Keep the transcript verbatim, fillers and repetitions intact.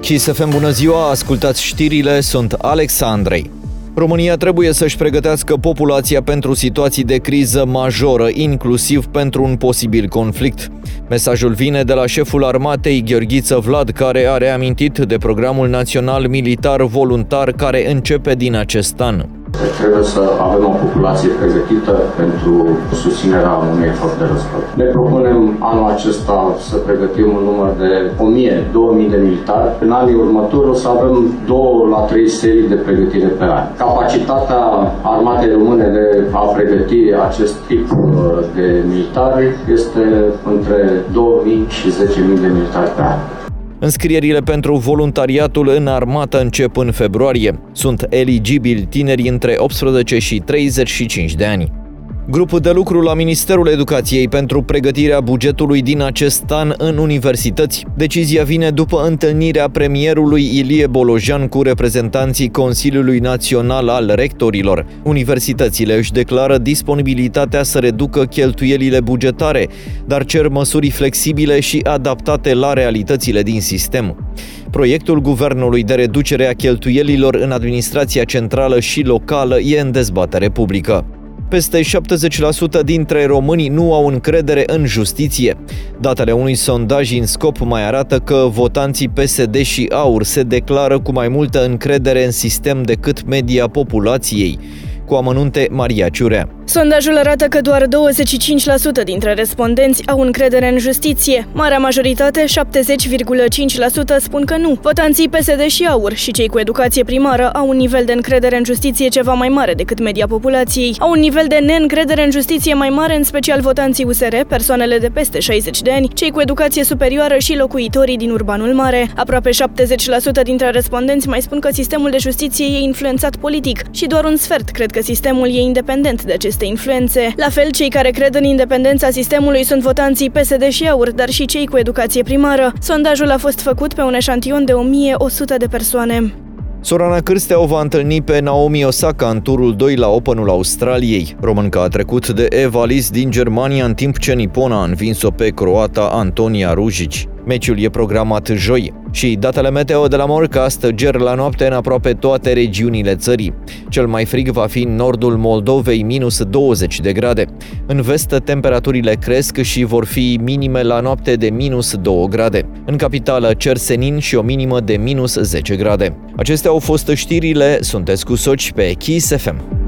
Kiss F M, bună ziua, ascultați știrile, sunt Alex Andrei. România trebuie să-și pregătească populația pentru situații de criză majoră, inclusiv pentru un posibil conflict. Mesajul vine de la șeful armatei, Gheorghiță Vlad, care a reamintit de programul național militar voluntar care începe din acest an. Trebuie să avem o populație pregătită pentru susținerea unei forțe de război. Ne propunem anul acesta să pregătim un număr de o mie - două mii de militari. În anii următori o să avem două la trei serii de pregătire pe an. Capacitatea armatei române de a pregăti acest tip de militari este între două mii și zece mii de militari pe an. Înscrierile pentru voluntariatul în armată încep în februarie. Sunt eligibili tineri între optsprezece și treizeci și cinci de ani. Grupul de lucru la Ministerul Educației pentru pregătirea bugetului din acest an în universități. Decizia vine după întâlnirea premierului Ilie Bolojan cu reprezentanții Consiliului Național al Rectorilor. Universitățile își declară disponibilitatea să reducă cheltuielile bugetare, dar cer măsuri flexibile și adaptate la realitățile din sistem. Proiectul guvernului de reducere a cheltuielilor în administrația centrală și locală e în dezbatere publică. Peste șaptezeci la sută dintre români nu au încredere în justiție. Datele unui sondaj în scop mai arată că votanții P S D și AUR se declară cu mai multă încredere în sistem decât media populației. Cu amănunte, Maria Ciurea. Sondajul arată că doar douăzeci și cinci la sută dintre respondenți au încredere în justiție. Marea majoritate, șaptezeci virgulă cinci la sută, spun că nu. Votanții P S D și AUR și cei cu educație primară au un nivel de încredere în justiție ceva mai mare decât media populației. Au un nivel de neîncredere în justiție mai mare, în special votanții U S R, persoanele de peste șaizeci de ani, cei cu educație superioară și locuitorii din Urbanul Mare. Aproape șaptezeci la sută dintre respondenți mai spun că sistemul de justiție e influențat politic și doar un sfert cred că sistemul e independent de aceste influențe. La fel, cei care cred în independența sistemului sunt votanții P S D și AUR, dar și cei cu educație primară. Sondajul a fost făcut pe un eșantion de o mie o sută de persoane. Sorana Cârstea o va întâlni pe Naomi Osaka în turul doi la Openul Australiei. Românca a trecut de Eva Liz din Germania, în timp ce nipona a învins-o pe croata Antonia Ružić. Meciul e programat joi. Și datele meteo de la Morcast: ger la noapte în aproape toate regiunile țării. Cel mai frig va fi în nordul Moldovei, minus douăzeci de grade. În vest, temperaturile cresc și vor fi minime la noapte de minus două grade. În capitală, cer senin și o minimă de minus zece grade. Acestea au fost știrile, sunteți cu Soci pe Kiss F M.